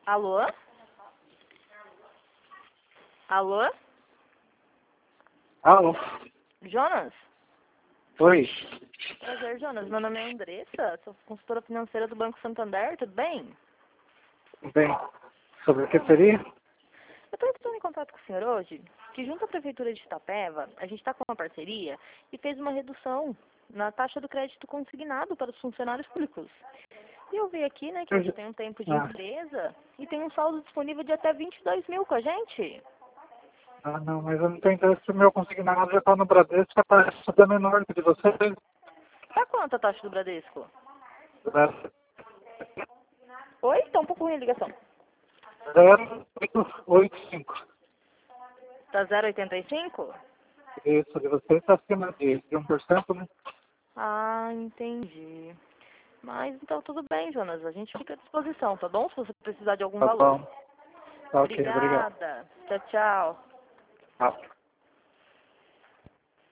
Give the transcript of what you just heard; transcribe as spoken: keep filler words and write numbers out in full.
Alô? Alô? Alô? Jonas? Oi. Prazer, Jonas. Meu nome é Andressa, sou consultora financeira do Banco Santander, tudo bem? Bem, sobre o que seria? Eu estou entrando em contato com o senhor hoje, que junto à Prefeitura de Itapeva, a gente está com uma parceria e fez uma redução na taxa do crédito consignado para os funcionários públicos. E eu vi aqui, né, que você tem um tempo de Ah, empresa e tem um saldo disponível de até vinte e dois mil com a gente. ah, não, mas eu não tenho interesse no meu consignado, já está no Bradesco, a taxa é menor que de vocês. Tá quanto a taxa do Bradesco? Oi? Tá um pouco ruim a ligação. zero oito oito cinco. Tá zero vírgula oitenta e cinco? Isso, de vocês está acima de, de um por cento, né? Ah, entendi. Mas então tudo bem, Jonas. A gente fica à disposição, tá bom? Se você precisar de algum Tá valor. bom. Tá ok, obrigado. Obrigada. Tchau, tchau. Tá.